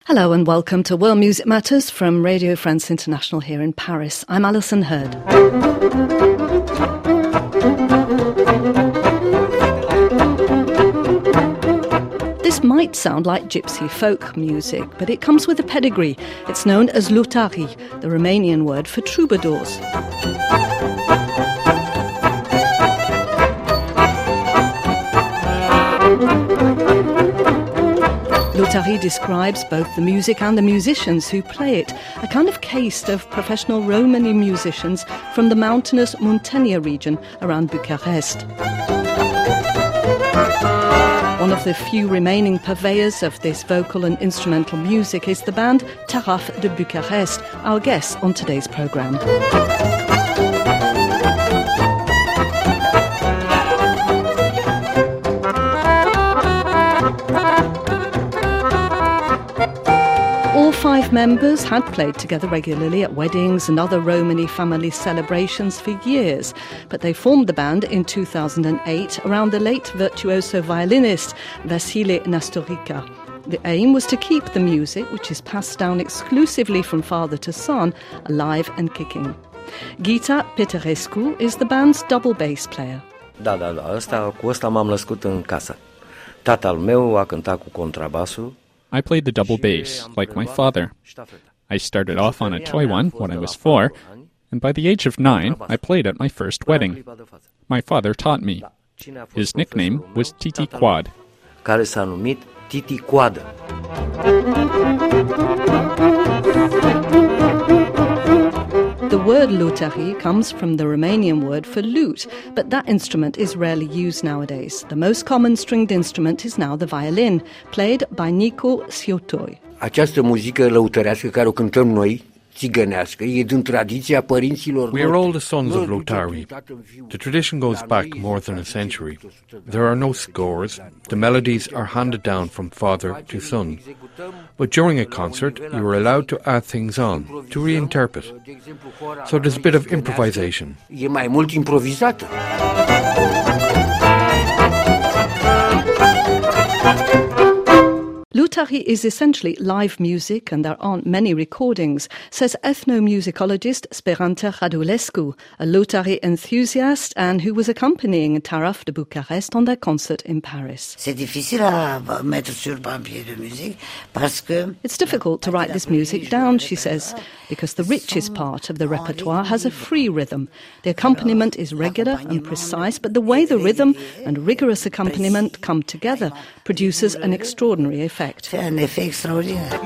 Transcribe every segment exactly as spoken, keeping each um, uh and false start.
Hello and welcome to World Music Matters from Radio France International here in Paris. I'm Alison Hurd. This might sound like gypsy folk music, but it comes with a pedigree. It's known as lutari, the Romanian word for troubadours. Lutari describes both the music and the musicians who play it, a kind of caste of professional Romani musicians from the mountainous Muntenia region around Bucharest. One of the few remaining purveyors of this vocal and instrumental music is the band Taraf de Bucharest, our guest on today's programme. All five members had played together regularly at weddings and other Romani family celebrations for years, but they formed the band in two thousand eight around the late virtuoso violinist Vasile Nasturica. The aim was to keep the music, which is passed down exclusively from father to son, alive and kicking. Ghita Peterescu is the band's double bass player. Da, da, da, ăsta, cu ăsta m-am născut în casă. Tatăl meu a cântat cu contrabasul. I played the double bass, like my father. I started off on a toy one when I was four, and by the age of nine, I played at my first wedding. My father taught me. His nickname was Titi Quad. Care s-a numit Titi Coadă. The word lutari comes from the Romanian word for lute, but that instrument is rarely used nowadays. The most common stringed instrument is now the violin, played by Nico Siotoi. Această muzică lăutărească care o cântăm noi, țigănească, e din tradiția părinților. We are all the sons of Lutari. The tradition goes back more than a century. There are no scores. The melodies are handed down from father to son. But during a concert, you are allowed to add things on, to reinterpret. So there's a bit of improvisation. E mai mult improvizată. Lutari is essentially live music and there aren't many recordings, says ethnomusicologist Speranța Radulescu, a Lutari enthusiast and who was accompanying Taraf de Bucharest on their concert in Paris. It's difficult to write this music down, she says, because the richest part of the repertoire has a free rhythm. The accompaniment is regular and precise, but the way the rhythm and rigorous accompaniment come together produces an extraordinary effect. C'est un effet extraordinaire.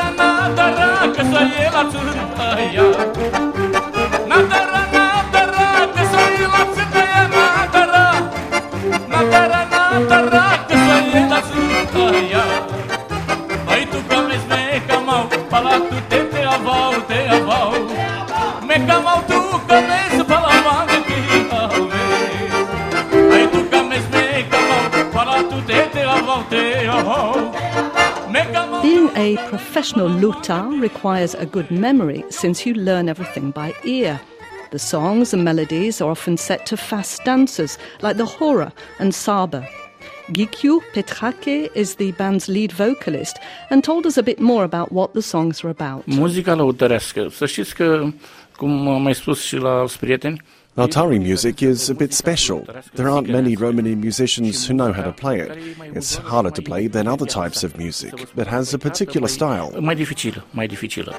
Being a professional lutar requires a good memory since you learn everything by ear. The songs and melodies are often set to fast dances like the hora and saba. Ghita Peterescu is the band's lead vocalist and told us a bit more about what the songs are about. Muzica lăutărească. Să știți că, cum am mai spus și la alți prieteni, Lutari music is a bit special. There aren't many Romani musicians who know how to play it. It's harder to play than other types of music, but has a particular style. Mai dificilă, mai dificilă.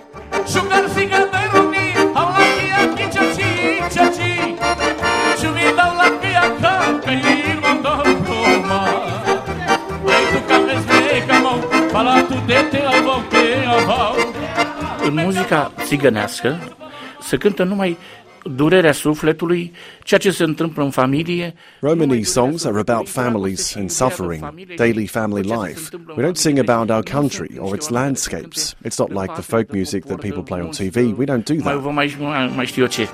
În muzica țigănească se cântă numai durerea sufletului, ceea ce se întâmplă în familie. Romani songs are about families and suffering, daily family life. We don't sing about our country or its landscapes. It's not like the folk music that people play on T V. We don't do that. Mai, mai, mai știu eu ce.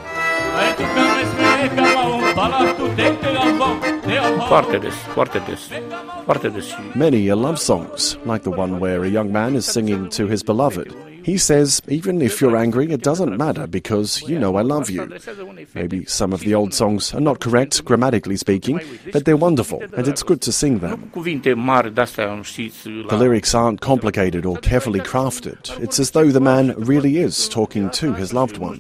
Foarte des, foarte des, foarte des. Many are love songs, like the one where a young man is singing to his beloved. He says, even if you're angry, it doesn't matter because you know I love you. Maybe some of the old songs are not correct, grammatically speaking, but they're wonderful, and it's good to sing them. The lyrics aren't complicated or carefully crafted. It's as though the man really is talking to his loved one.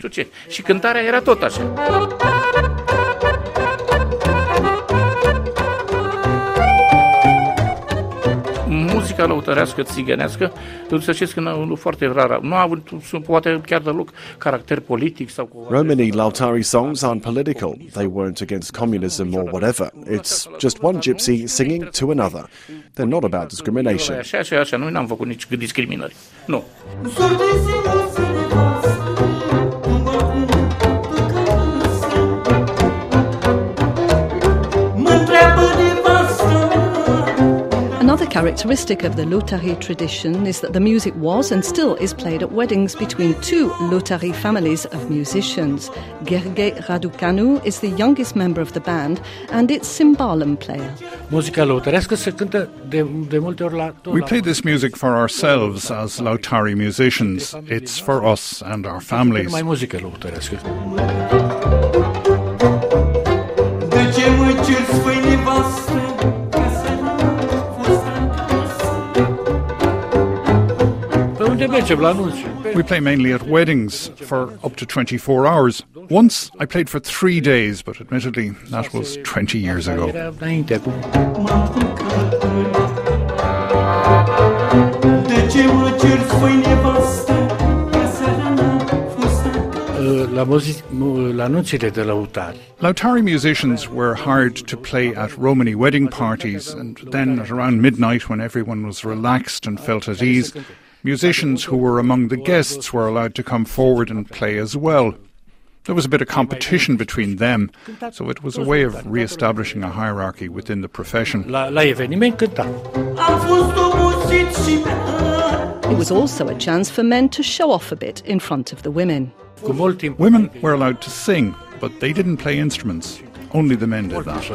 Muzica lăutărească țigănească, să știți că nu foarte rar, nu a avut poate chiar deloc caracter politic sau cu Romani Lautari songs aren't political. They weren't against communism or whatever. It's just one gypsy singing to another. They're not about discrimination. Așa, așa, așa, noi n-am făcut nici discriminări. Nu. Another characteristic of the Lautari tradition is that the music was and still is played at weddings between two Lautari families of musicians. Gheorghe Raducanu is the youngest member of the band and its cymbalum player. We play this music for ourselves as Lautari musicians. It's for us and our families. We play mainly at weddings for up to twenty-four hours. Once I played for three days, but admittedly that was twenty years ago. Lautari musicians were hired to play at Romani wedding parties, and then at around midnight, when everyone was relaxed and felt at ease, musicians who were among the guests were allowed to come forward and play as well. There was a bit of competition between them, so it was a way of re-establishing a hierarchy within the profession. It was also a chance for men to show off a bit in front of the women. Women were allowed to sing, but they didn't play instruments. Only the men did that.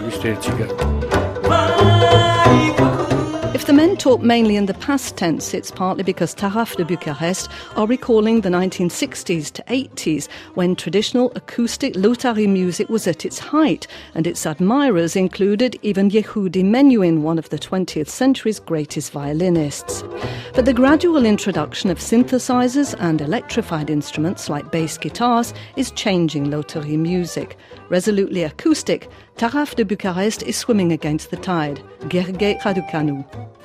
If the men talk mainly in the past tense, it's partly because Taraf de Bucharest are recalling the nineteen sixties to eighties, when traditional acoustic Lautari music was at its height, and its admirers included even Yehudi Menuhin, one of the twentieth century's greatest violinists. But the gradual introduction of synthesizers and electrified instruments like bass guitars is changing Lautari music. Resolutely acoustic, Taraf de Bucharest is swimming against the tide. Gheorghe Raducanu.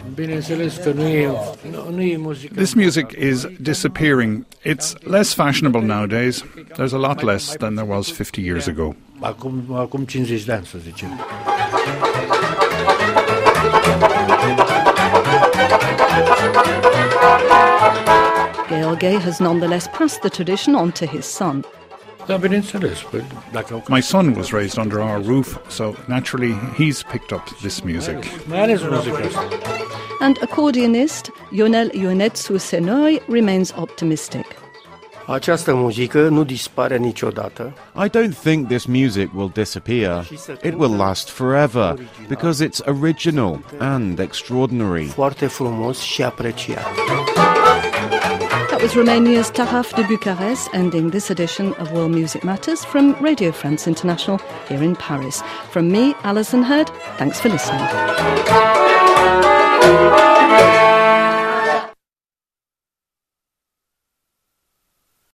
This music is disappearing. It's less fashionable nowadays. There's a lot less than there was fifty years ago. Gheorghe has nonetheless passed the tradition on to his son. My son was raised under our roof, so naturally he's picked up this music. And accordionist Ionel Ionescu Senoi remains optimistic. Această muzică nu dispare niciodată. I don't think this music will disappear. It will last forever because it's original and extraordinary. Foarte frumos și apreciat. That was Romania's Taraf de Bucharest, ending this edition of World Music Matters from Radio France International here in Paris. From me, Alison Hurd, thanks for listening.